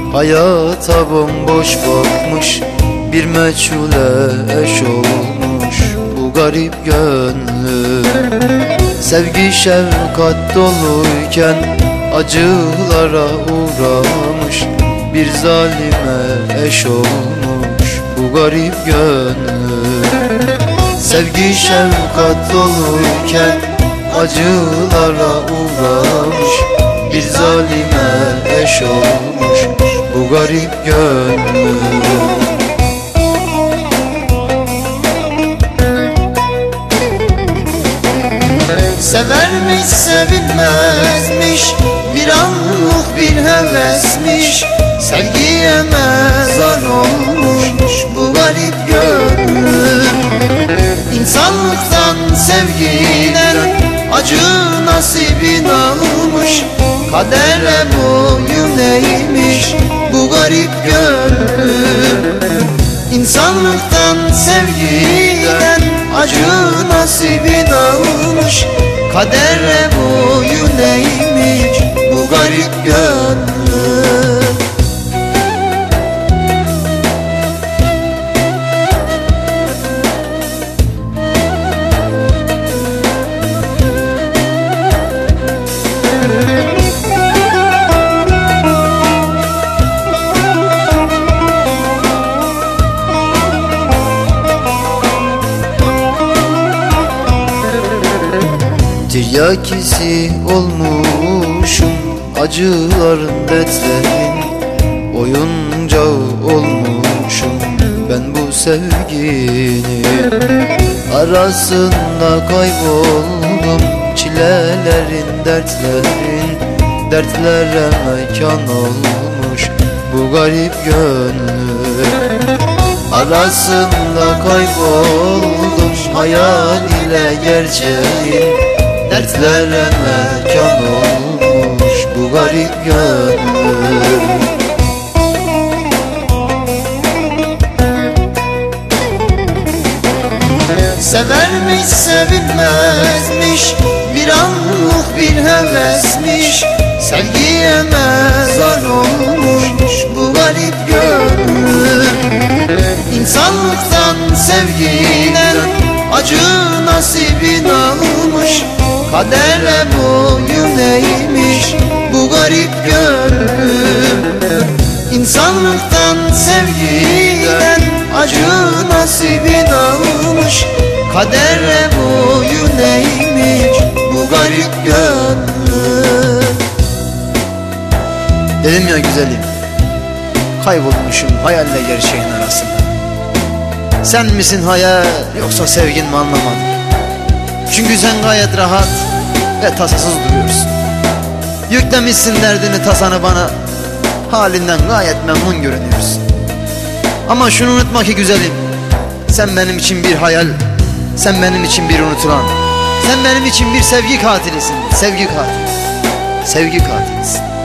Hayata bomboş bakmış, bir meçhule eş olmuş bu garip gönlüm. Sevgi şefkat doluyken acılara uğramış, bir zalime eş olmuş bu garip gönlüm. Sevgi şefkat doluyken acılara uğramış, bir zalime eş olmuş bu garip gönlüm. Severmiş sevilmezmiş, bir anlık bir hevesmiş, sevgiye mezar olmuş bu garip gönlüm. İnsanlıktan sevgiden acı nasibin almış, kadere boyun eğmiş bu garip gönlüm. İnsanlıktan sevgiden acı nasibin almış, kadere boyun eğmiş bu garip gönlüm. Tiryakisi olmuşum acıların dertlerin, oyuncağı olmuşum ben bu sevginin. Arasında kayboldum çilelerin dertlerin, dertlere mekan olmuş bu garip gönlüm. Arasında kayboldum hayal ile gerçeğin, dertlere mekan olmuş bu garip gönlüm. Severmiş sevilmezmiş, bir anlık bir hevesmiş, sevgiye mezar olmuş bu garip gönlüm. İnsanlıktan sevgiden acı nasibin almış, kadere boyun eğmiş bu garip gönlüm. İnsanlıktan sevgiden acı nasibin almış, kadere boyun eğmiş bu garip gönlüm. Dedim ya güzelim, kaybolmuşum hayalle gerçeğin arasında. Sen misin hayal yoksa sevgin mi anlamadım. Çünkü sen gayet rahat ve tasasız duruyorsun. Yüklemişsin derdini tasanı bana, halinden gayet memnun görünüyorsun. Ama şunu unutma ki güzelim, sen benim için bir hayal, sen benim için bir unutulan, sen benim için bir sevgi katilisin, sevgi katili, sevgi katilisin.